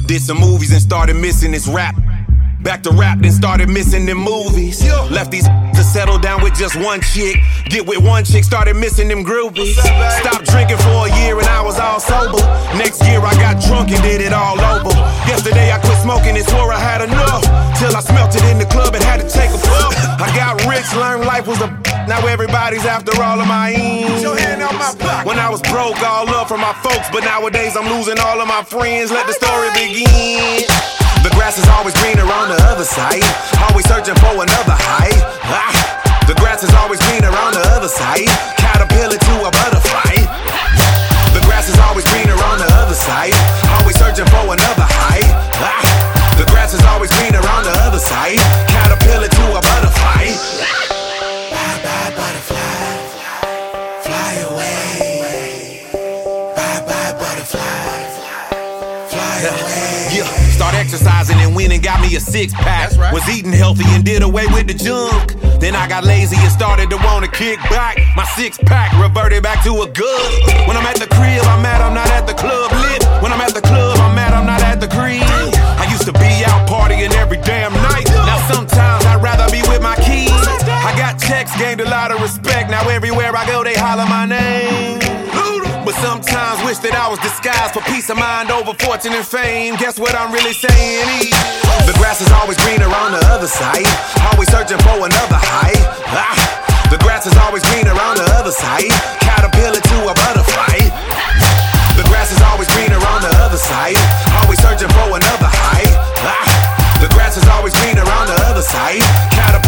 Did some movies and started missing this rap. Back to rap, then started missing them movies. Left these to settle down with just one chick. Get with one chick, started missing them groupies. Stopped drinking for a year and I was all sober. Next year I got drunk and did it all over. Yesterday I quit smoking and swore I had enough. Till I smelt it in the club and had to take a puff. I got rich, learned life was a now everybody's after all of my ends. When I was broke, all love from my folks, but nowadays I'm losing all of my friends. Let the story begin. The grass is always greener on the other side. Always searching for another high. The grass is always greener on the other side. Caterpillar to a butterfly. The grass is always greener on the other side. Always searching for another high. The grass is always greener on the other side. Caterpillar to a butterfly. Bye bye butterfly, fly away. Bye bye butterfly, fly away. Yeah. Start exercising and went and got me a six-pack. Right. Was eating healthy and did away with the junk. Then I got lazy and started to want to kick back. My six-pack reverted back to a good. When I'm at the crib, I'm mad I'm not at the club lit. When I'm at the club, I'm mad I'm not at the crib. I used to be out partying every damn night. Now sometimes I'd rather be with my kids. I got checks, gained a lot of respect. Now everywhere I go, they holler my name. But sometimes wish that I was disguised for peace of mind over fortune and fame. Guess what I'm really saying? The grass is always greener on the other side. Always searching for another high. The grass is always greener on the other side. Caterpillar to a butterfly.